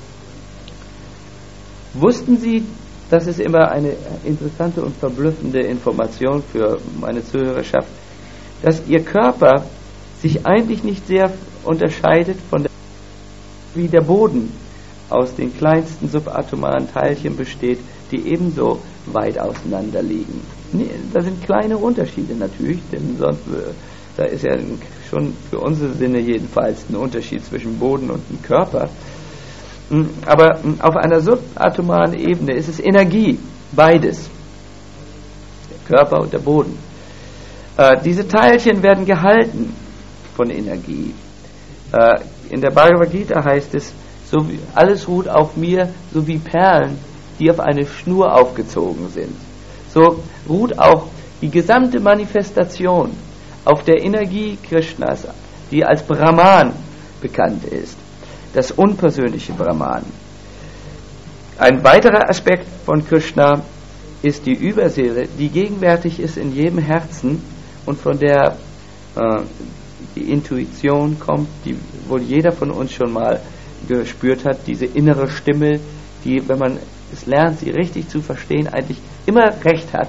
Wussten Sie, das ist immer eine interessante und verblüffende Information für meine Zuhörerschaft, dass Ihr Körper sich eigentlich nicht sehr unterscheidet von der, wie der Boden aus den kleinsten subatomaren Teilchen besteht, die ebenso weit auseinander liegen. Da sind kleine Unterschiede natürlich, denn sonst da ist ja schon für unsere Sinne jedenfalls ein Unterschied zwischen Boden und dem Körper. Aber auf einer subatomaren Ebene ist es Energie, beides, der Körper und der Boden. Diese Teilchen werden gehalten von Energie. In der Bhagavad Gita heißt es, so wie, alles ruht auf mir, so wie Perlen, die auf eine Schnur aufgezogen sind. So ruht auch die gesamte Manifestation auf der Energie Krishnas, die als Brahman bekannt ist, das unpersönliche Brahman. Ein weiterer Aspekt von Krishna ist die Überseele, die gegenwärtig ist in jedem Herzen und von der die Intuition kommt, die wohl jeder von uns schon mal gespürt hat, diese innere Stimme, die, wenn man es lernt, sie richtig zu verstehen, eigentlich immer recht hat.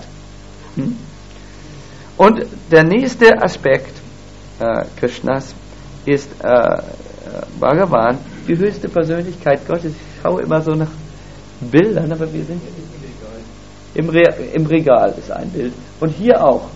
Und der nächste Aspekt Krishnas ist Bhagavan, die höchste Persönlichkeit Gottes. Ich schaue immer so nach Bildern, aber wir sind im Regal ist ein Bild. Und hier auch.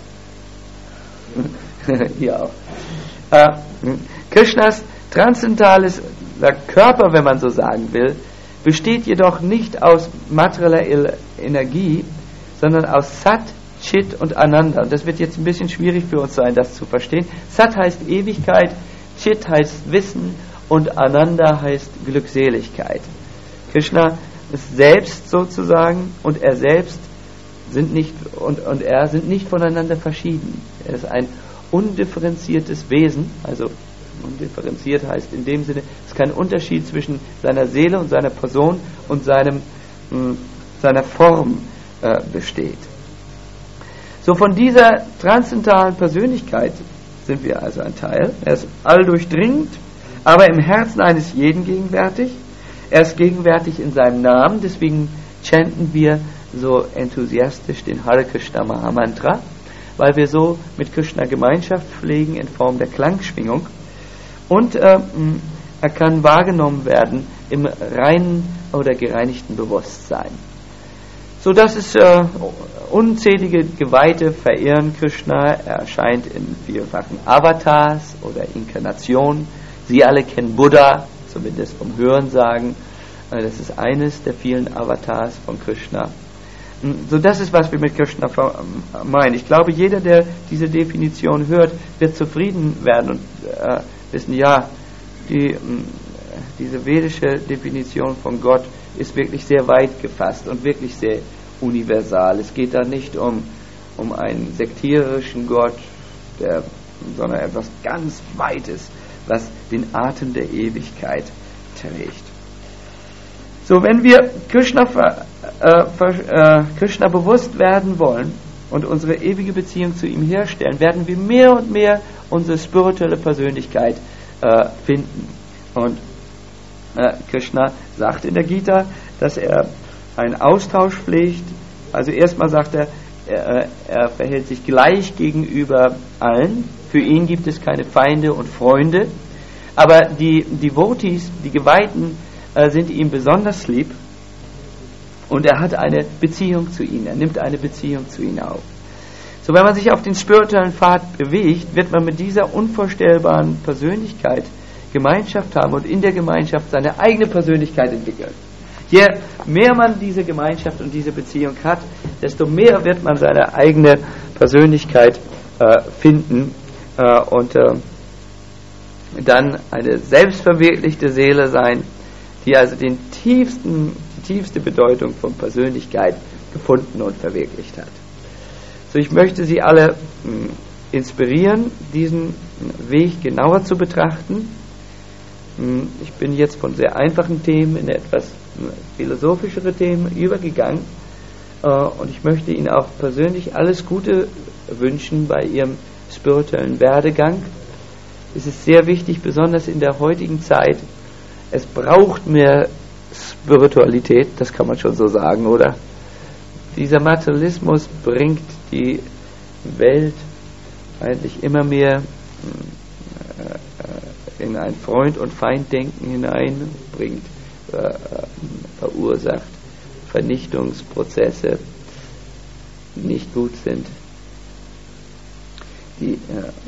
Hier auch. Krishnas transzendentales Körper, wenn man so sagen will, besteht jedoch nicht aus materieller Energie, sondern aus Sat, Chit und Ananda. Und das wird jetzt ein bisschen schwierig für uns sein, das zu verstehen. Sat heißt Ewigkeit, Chit heißt Wissen und Ananda heißt Glückseligkeit. Krishna ist selbst sozusagen und er selbst sind nicht und er sind nicht voneinander verschieden. Er ist ein undifferenziertes Wesen, also undifferenziert heißt in dem Sinne, es ist kein Unterschied zwischen seiner Seele und seiner Person und seiner Form besteht. So von dieser transzendentalen Persönlichkeit sind wir also ein Teil. Er ist alldurchdringend, aber im Herzen eines jeden gegenwärtig. Er ist gegenwärtig in seinem Namen, deswegen chanten wir so enthusiastisch den Hare Krishna Mahamantra, weil wir so mit Krishna Gemeinschaft pflegen in Form der Klangschwingung. Und er kann wahrgenommen werden im reinen oder gereinigten Bewusstsein. So dass es unzählige Geweihte verehren Krishna. Er erscheint in vielfachen Avatars oder Inkarnationen. Sie alle kennen Buddha, zumindest vom Hörensagen. Das ist eines der vielen Avatars von Krishna. So, das ist, was wir mit Krishna meinen. Ich glaube, jeder, der diese Definition hört, wird zufrieden werden und wissen, ja, diese vedische Definition von Gott ist wirklich sehr weit gefasst und wirklich sehr universal. Es geht da nicht um einen sektierischen Gott, sondern etwas ganz Weites, was den Atem der Ewigkeit trägt. So, wenn wir Krishna bewusst werden wollen und unsere ewige Beziehung zu ihm herstellen, werden wir mehr und mehr unsere spirituelle Persönlichkeit finden. Und Krishna sagt in der Gita, dass er einen Austausch pflegt. Also erstmal sagt er verhält sich gleich gegenüber allen. Für ihn gibt es keine Feinde und Freunde. Aber die Devotees, die Geweihten, sind ihm besonders lieb. Und er hat eine Beziehung zu ihnen. Er nimmt eine Beziehung zu ihnen auf. So, wenn man sich auf den spirituellen Pfad bewegt, wird man mit dieser unvorstellbaren Persönlichkeit Gemeinschaft haben und in der Gemeinschaft seine eigene Persönlichkeit entwickeln. Je mehr man diese Gemeinschaft und diese Beziehung hat, desto mehr wird man seine eigene Persönlichkeit finden und dann eine selbstverwirklichte Seele sein, die also die tiefste Bedeutung von Persönlichkeit gefunden und verwirklicht hat. So, ich möchte Sie alle inspirieren, diesen Weg genauer zu betrachten. Ich bin jetzt von sehr einfachen Themen in etwas philosophischere Themen übergegangen und ich möchte Ihnen auch persönlich alles Gute wünschen bei Ihrem spirituellen Werdegang. Es ist sehr wichtig, besonders in der heutigen Zeit. Es braucht mehr Spiritualität, das kann man schon so sagen, oder? Dieser Materialismus bringt die Welt eigentlich immer mehr in ein Freund- und Feinddenken hinein, verursacht Vernichtungsprozesse, die nicht gut sind. Die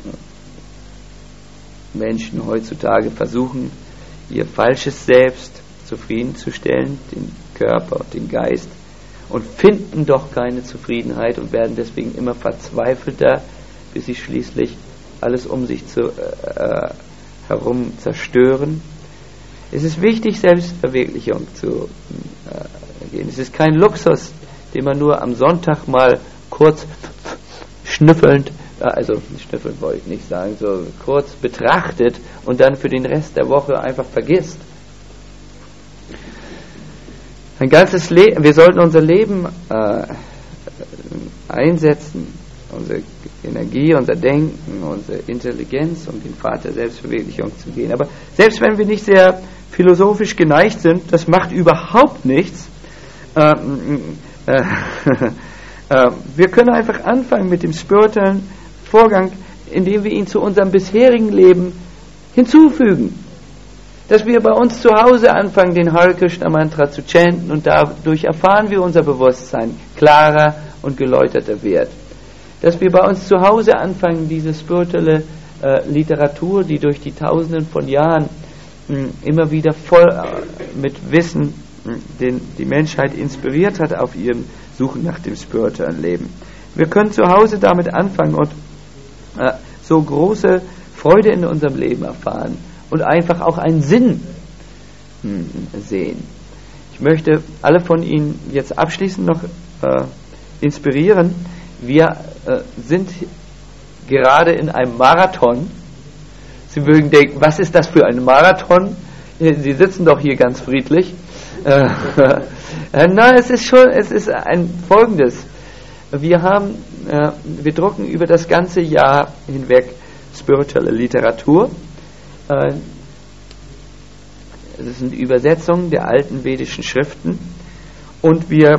Menschen heutzutage versuchen, ihr falsches Selbst zufriedenzustellen, den Körper und den Geist, und finden doch keine Zufriedenheit und werden deswegen immer verzweifelter, bis sie schließlich alles um sich herum zerstören. Es ist wichtig, Selbstverwirklichung zu gehen. Es ist kein Luxus, den man nur am Sonntag mal kurz schnüffelnd, also schnüffeln wollte ich nicht sagen, so kurz betrachtet und dann für den Rest der Woche einfach vergisst. Ein ganzes Leben, wir sollten unser Leben einsetzen, unsere Energie, unser Denken, unsere Intelligenz, um den Pfad der Selbstverwirklichung zu gehen. Aber selbst wenn wir nicht sehr philosophisch geneigt sind, das macht überhaupt nichts. Wir können einfach anfangen mit dem spirituellen Vorgang, indem wir ihn zu unserem bisherigen Leben hinzufügen. Dass wir bei uns zu Hause anfangen, den Hare Krishna Mantra zu chanten, und dadurch erfahren wir unser Bewusstsein klarer und geläuterter wird. Dass wir bei uns zu Hause anfangen, diese spirituelle Literatur, die durch die Tausenden von Jahren immer wieder voll mit Wissen die Menschheit inspiriert hat auf ihrem Suchen nach dem spirituellen Leben. Wir können zu Hause damit anfangen und so große Freude in unserem Leben erfahren und einfach auch einen Sinn sehen. Ich möchte alle von Ihnen jetzt abschließend noch inspirieren. Wir sind gerade in einem Marathon. Sie mögen denken, was ist das für ein Marathon? Sie sitzen doch hier ganz friedlich. Nein, es ist ein Folgendes. Wir drucken über das ganze Jahr hinweg spirituelle Literatur. Das sind Übersetzungen der alten vedischen Schriften, und wir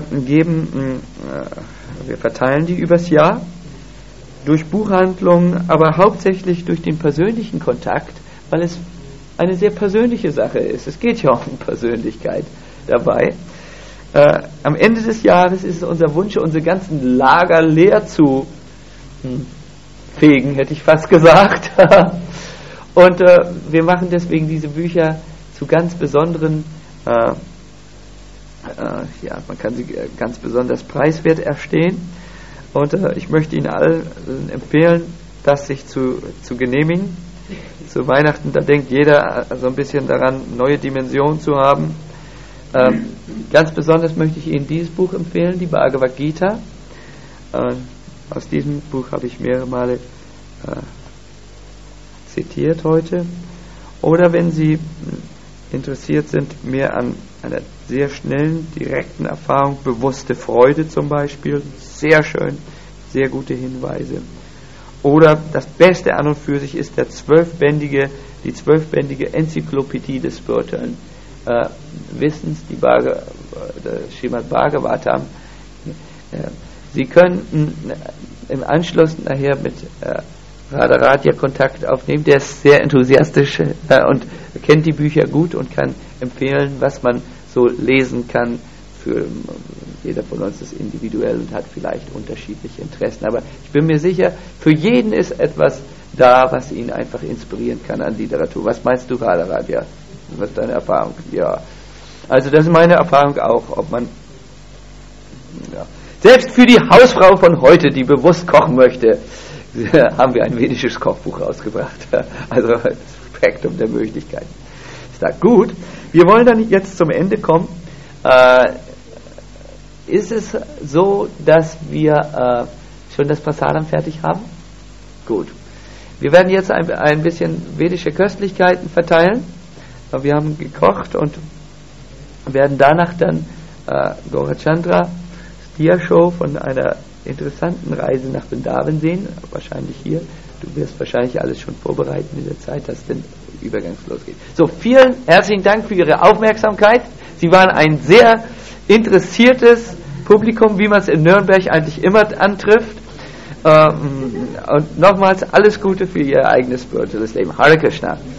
verteilen die übers Jahr durch Buchhandlungen, aber hauptsächlich durch den persönlichen Kontakt, weil es eine sehr persönliche Sache ist. Es geht ja um Persönlichkeit dabei. Am Ende des Jahres ist es unser Wunsch, unsere ganzen Lager leer zu fegen, hätte ich fast gesagt. Und wir machen deswegen diese Bücher zu ganz besonderen, man kann sie ganz besonders preiswert erstehen. Und ich möchte Ihnen allen empfehlen, das sich zu genehmigen. Zu Weihnachten, da denkt jeder so ein bisschen daran, neue Dimensionen zu haben. Ganz besonders möchte ich Ihnen dieses Buch empfehlen, die Bhagavad Gita. Aus diesem Buch habe ich mehrere Male zitiert heute. Oder wenn Sie interessiert sind, mehr an einer sehr schnellen, direkten Erfahrung, bewusste Freude zum Beispiel, sehr schön, sehr gute Hinweise. Oder das Beste an und für sich ist die 12-bändige Enzyklopädie des spirituellen Wissens, die Srimad Bhagavatam. Sie können im Anschluss nachher mit Radharadhya Kontakt aufnehmen. Der ist sehr enthusiastisch und kennt die Bücher gut und kann empfehlen, was man so lesen kann. Für jeder von uns ist individuell und hat vielleicht unterschiedliche Interessen. Aber ich bin mir sicher, für jeden ist etwas da, was ihn einfach inspirieren kann an Literatur. Was meinst du, Radharadhya? Was ist deine Erfahrung? Ja. Also das ist meine Erfahrung auch, ob man selbst für die Hausfrau von heute, die bewusst kochen möchte, haben wir ein vedisches Kochbuch rausgebracht. Also das Spektrum der Möglichkeiten. Ich sage, gut, wir wollen dann jetzt zum Ende kommen. Ist es so, dass wir schon das Prasadam fertig haben? Gut. Wir werden jetzt ein bisschen vedische Köstlichkeiten verteilen. Wir haben gekocht und werden danach dann Gaurachandra Dia Show von einer interessanten Reise nach Vrindavan sehen, wahrscheinlich hier Du wirst wahrscheinlich alles schon vorbereiten in der Zeit, dass den Übergang losgeht. So, vielen herzlichen Dank für Ihre Aufmerksamkeit. Sie waren ein sehr interessiertes Publikum, wie man es in Nürnberg eigentlich immer antrifft. Und nochmals alles Gute für Ihr eigenes spirituelles Leben. Hare Krishna.